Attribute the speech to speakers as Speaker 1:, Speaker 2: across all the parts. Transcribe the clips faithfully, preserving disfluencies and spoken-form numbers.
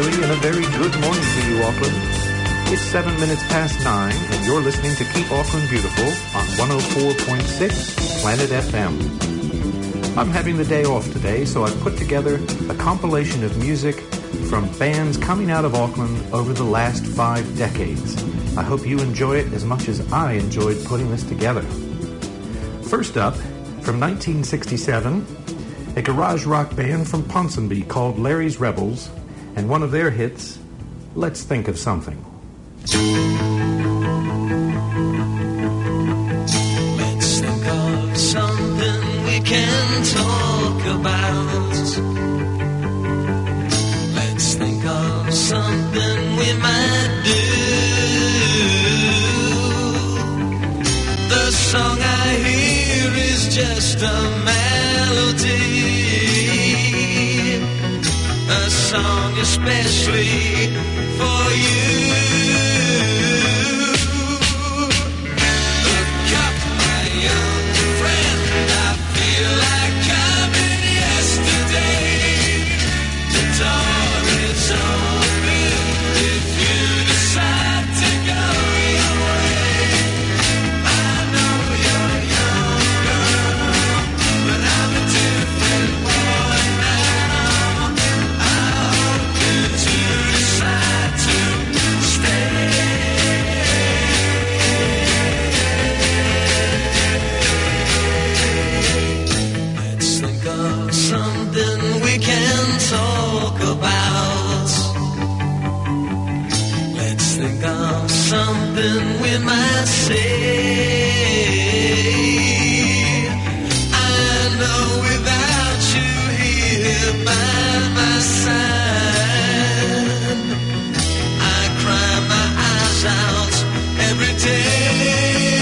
Speaker 1: Dewey, and a very good morning to you, Auckland. It's seven minutes past nine, and you're listening to Keep Auckland Beautiful on one oh four point six Planet F M. I'm having the day off today, so I've put together a compilation of music from bands coming out of Auckland over the last five decades. I hope you enjoy it as much as I enjoyed putting this together. First up, from nineteen sixty-seven, a garage rock band from Ponsonby called Larry's Rebels, and one of their hits, Let's Think of Something.
Speaker 2: Let's think of something we can talk about. Let's think of something we might do. The song I hear is just a melody, a song especially for you. Look up, my young friend, I feel like coming yesterday. The door is open if you decide to go your way. I know you're young, girl, but I'm a different boy now. I hope you do decide to stay. Let's think of something we can talk about. Let's think of something we might say. I know without you here by my side, I cry my eyes out every day.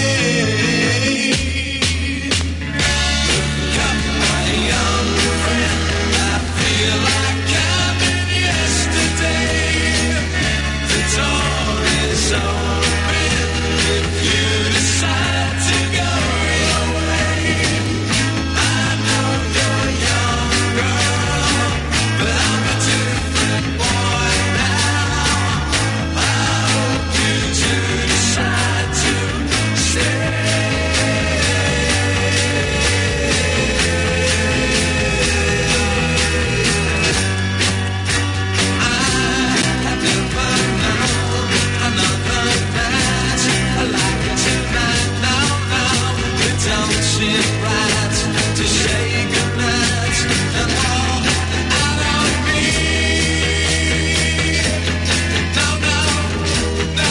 Speaker 2: Look up, my young friend, I feel like coming yesterday. The door is open if you decide to go your way. I know you're young, girl, but I'm a different boy now. I hope you do decide to stay. I have never known another night like tonight. Now, now, it don't seem right to say goodnight and walk out on me. No, no, no.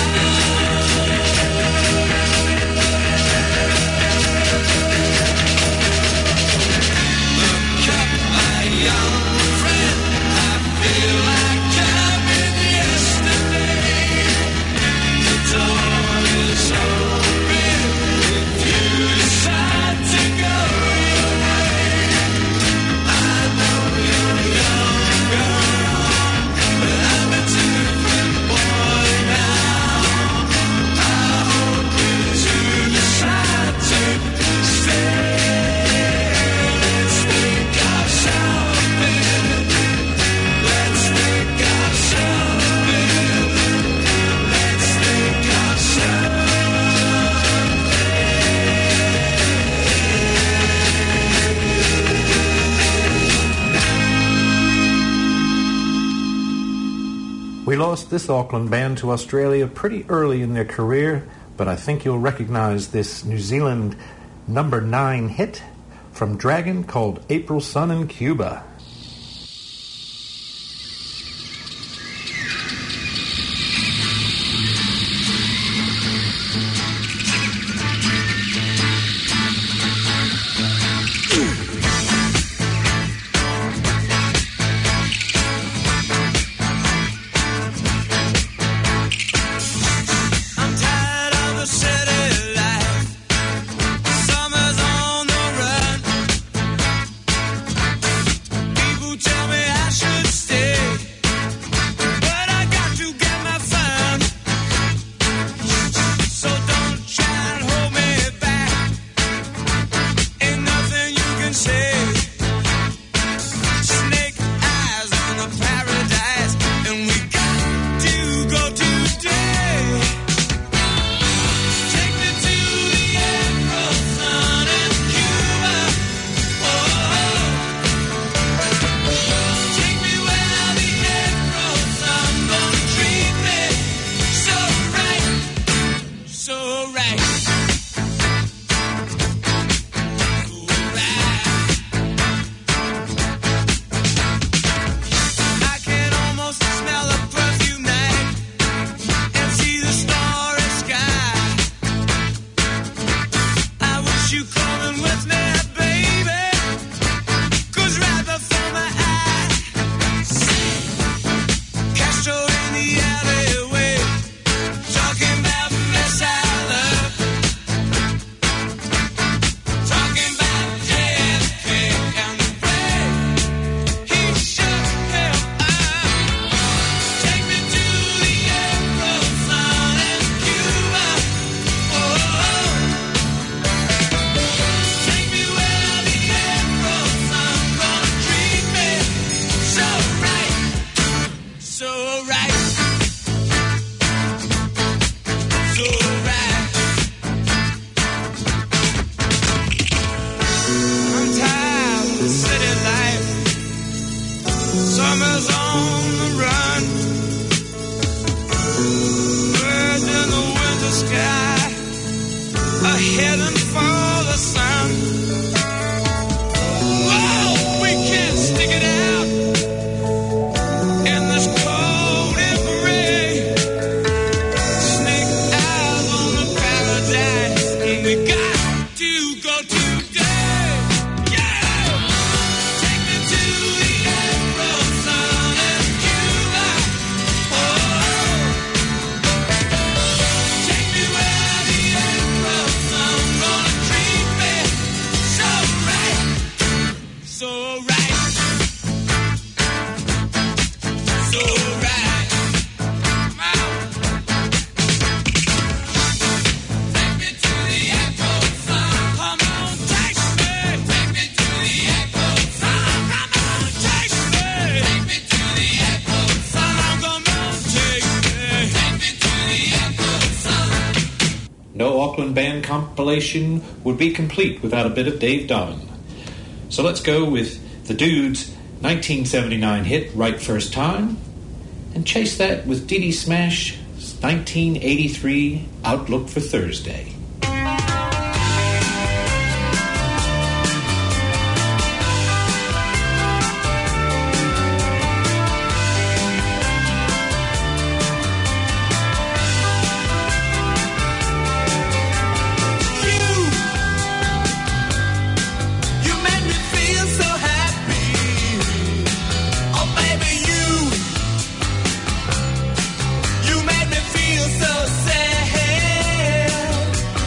Speaker 2: Look up, my young friend, I feel like coming yesterday. The door is open if you decide to go your way. I know you're young, girl, but I'm a different boy now. I hope you do decide to stay. Let's think of something. Let's think of something. Let's think of
Speaker 1: We lost this Auckland band to Australia pretty early in their career, but I think you'll recognize this New Zealand number nine hit from Dragon called April Sun in Cuba.
Speaker 2: I'm tired of the city life. Summer's on the run. smell the perfume night and see the starry sky. I wish you coming with me, baby, 'cause right before my eyes, Castro in the alleyway, talking about Miss I love, talking about J F K and the way he shook him up. Take me to the April sun in Cuba. Oh, take me where the April sun gonna treat me so right, so right, so right. I'm tired of the city life. Summer's on the run. Birds in the winter sky are heading for the sun. Whoa, we can't stick it out in this cold and gray. Snake eyes on the paradise, and we got to go today. Yeah, take me to the April sun in Cuba. Oh, take me where the April sun gonna treat me so right, so right, so right. Take me to the April sun. Come on, taste me. Take me to the April sun. Come on, taste me. Take me to the April sun. Come on, taste me. Take me to the April sun.
Speaker 1: No Auckland Band compilation would be complete without a bit of Dave Donovan. So let's go with the Dudes' nineteen seventy-nine hit, Right First Time, and chase that with Dee Dee Smash's nineteen eighty-three Outlook for Thursday.
Speaker 2: You, you made me feel so happy. Oh, baby, you, you made me feel so sad.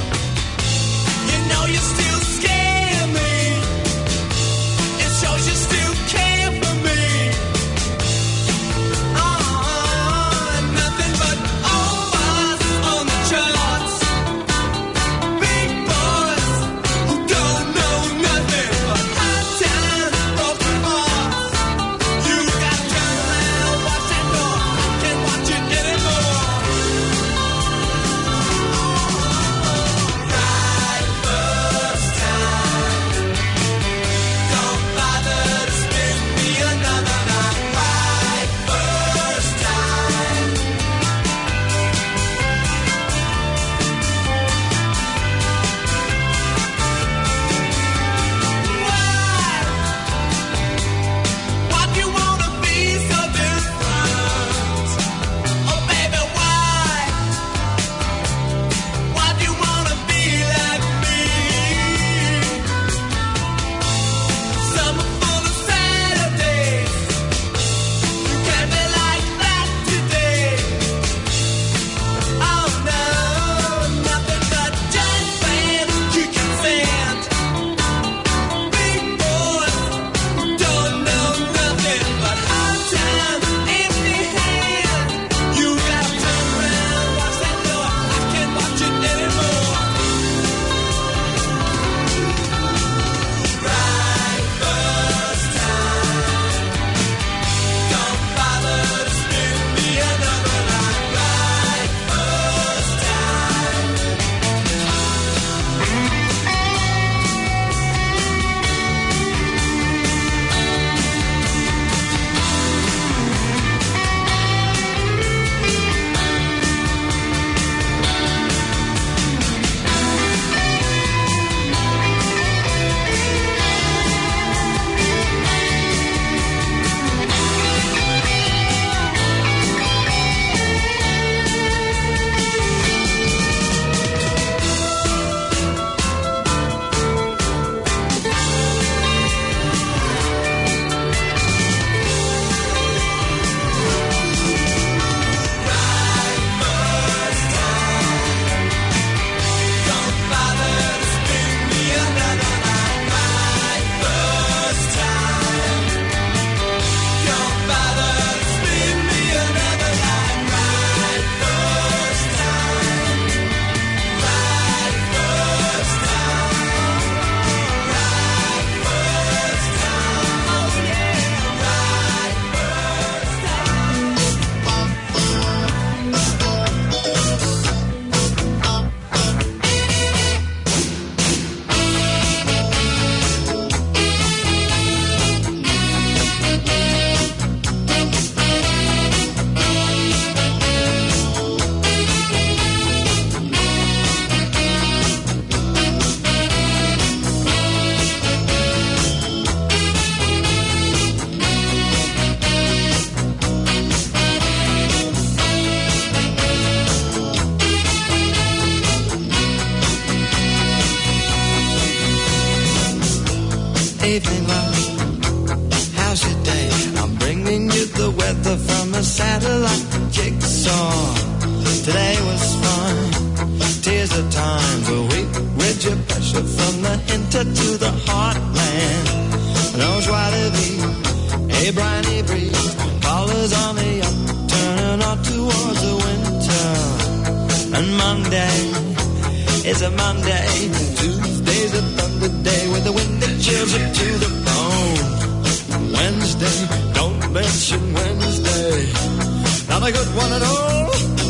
Speaker 2: evening, love. How's your day? I'm bringing you the weather from a satellite jigsaw. Today was fun. Tears of time to weep with your pressure from the hinter to the heartland. Knows why to be a briny breeze. Colors on the up, turning on towards the winter. And Monday is a Monday. Tuesday's a thunder day with the wind that chills you to the bone. Wednesday, don't mention Wednesday. Not a good one at all.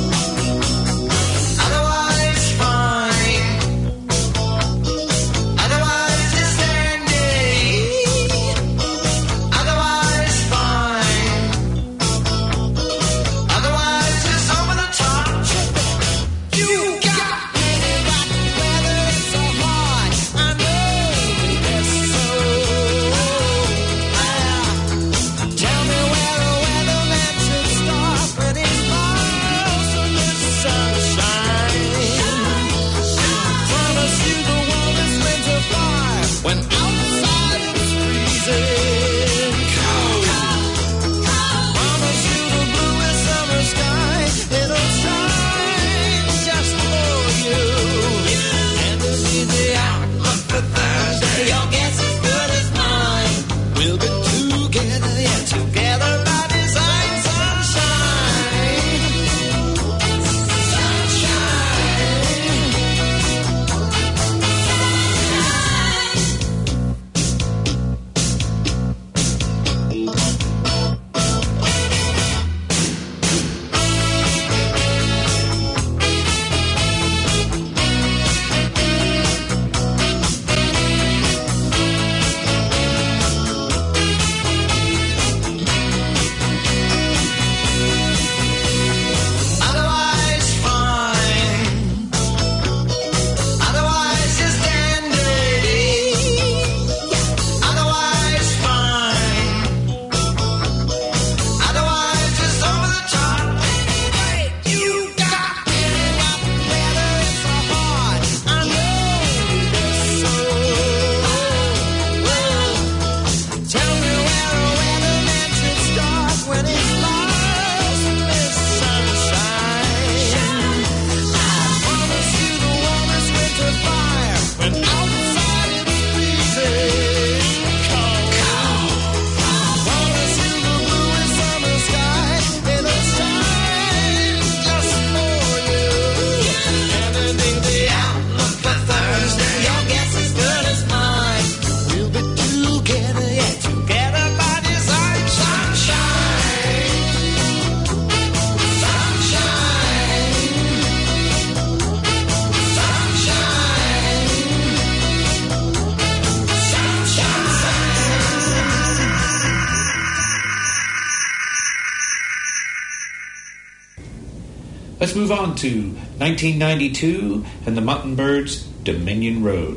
Speaker 2: Otherwise fine. Otherwise it's dandy. Otherwise fine. Otherwise it's over the top. You got me, got weather, it's so hard. I know it's so. Ah. Tell me where the weatherman should start when he smiles from the sunshine. Promise you the warmest winter fire when outside it's freezing cold. Promise you the bluest summer sky, it'll shine just for you. And to be the outlook for Thursday, your guess as good as mine. We'll be together, yeah, together by design. Sunshine, otherwise fine. Otherwise it's dandy. Otherwise fine. Otherwise it's over the top. You got me, got weather, it's so hard. I know it's so. Tell me where a weatherman should start when he smiles in this sunshine. I promise you the warmest winter fire when outside it's freezing cold. Promise you the bluest summer sky, it'll shine just for you. And indeed the outlook for Thursday, your guess as good as mine. We'll be together, yeah, together by design. Sunshine, sunshine, sunshine, sunshine.
Speaker 1: Let's move on to nineteen ninety-two and the Mutton Birds' Dominion Road.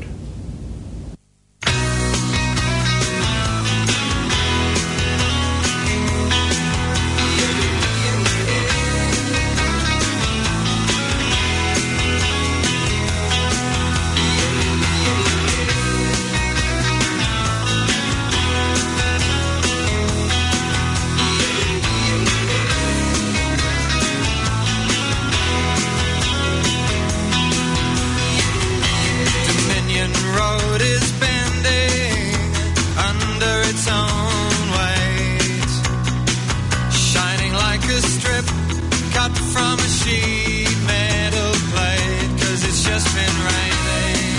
Speaker 2: Dominion Road is bending under its own weight, shining like a strip cut from a sheet metal plate, 'cause it's just been raining.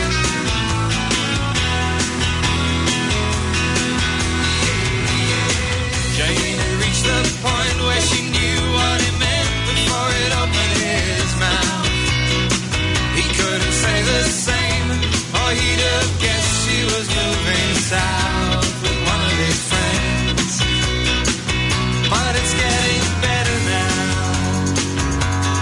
Speaker 2: Jane had reached the point where she knew what it meant before it opened his mouth. He couldn't say the same, or he'd have guessed she was moving south with one of his friends. But it's getting better now.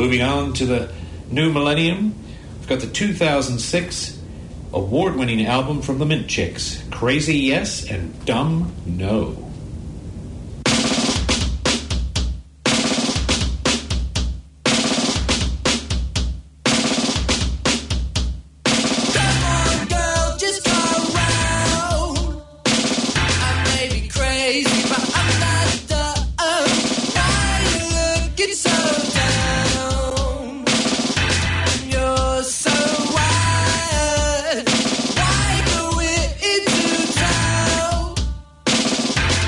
Speaker 1: moving on to the new millennium, we've got the two thousand six award-winning album from the Mint Chicks, Crazy Yes and Dumb No.
Speaker 2: Why go into town?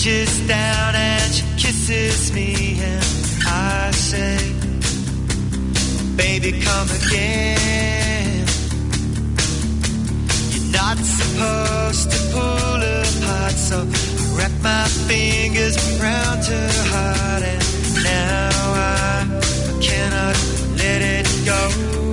Speaker 2: reaches down and she kisses me and I say, baby, come again. You're not supposed to pull apart, so I wrap my fingers around her heart, and now I cannot let it go.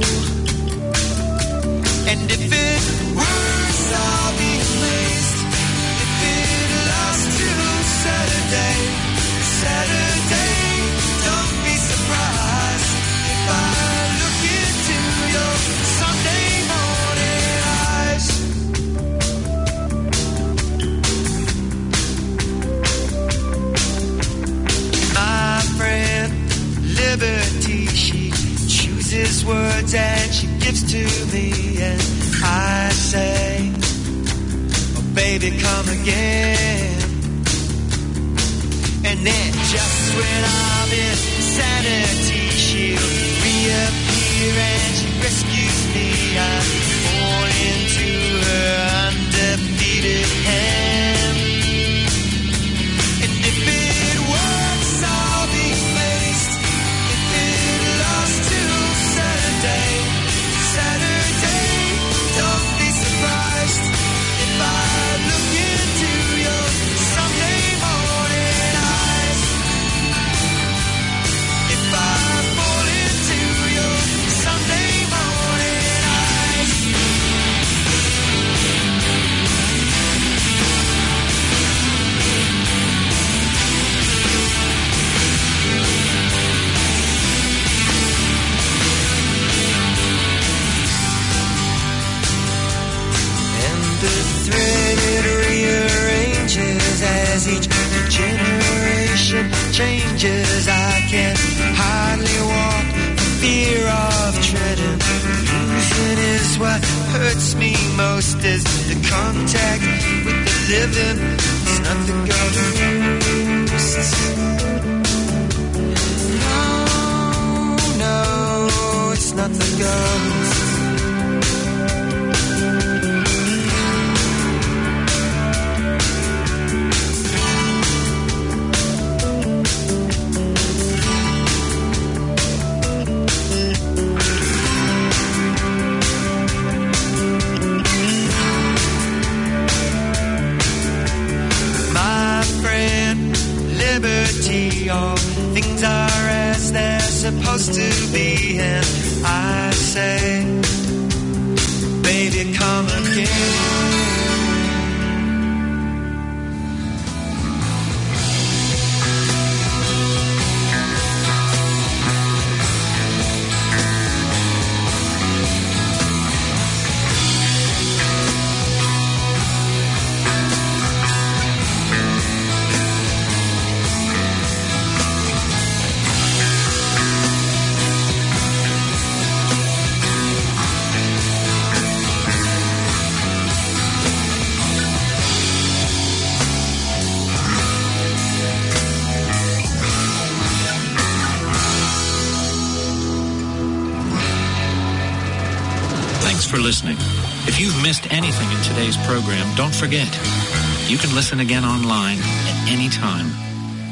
Speaker 2: And if it works, I'll be amazed. If it lasts till Saturday, Saturday, don't be surprised if I look into your Sunday morning eyes. My friend, Liberty, she chooses words and she gives to me, and I say, oh baby, come again. And then just when I'm in sanity, she'll reappear and she rescues me. I fall into her undefeated hand. And if it works, I'll be amazed. If it lasts till Saturday, Saturday, don't be surprised if I look into your Sunday morning eyes. If I fall into your Sunday morning eyes. And the thread it rearranges as each generation changes. I can hardly walk for fear of treading. Losing is what hurts me most, is the contact with the living. It's not the ghosts. No, no, it's not the ghosts. My friend, Liberty, all things are as they're supposed to be, and I say, baby, come again.
Speaker 3: Thanks for listening. If you've missed anything in today's program, don't forget, you can listen again online at any time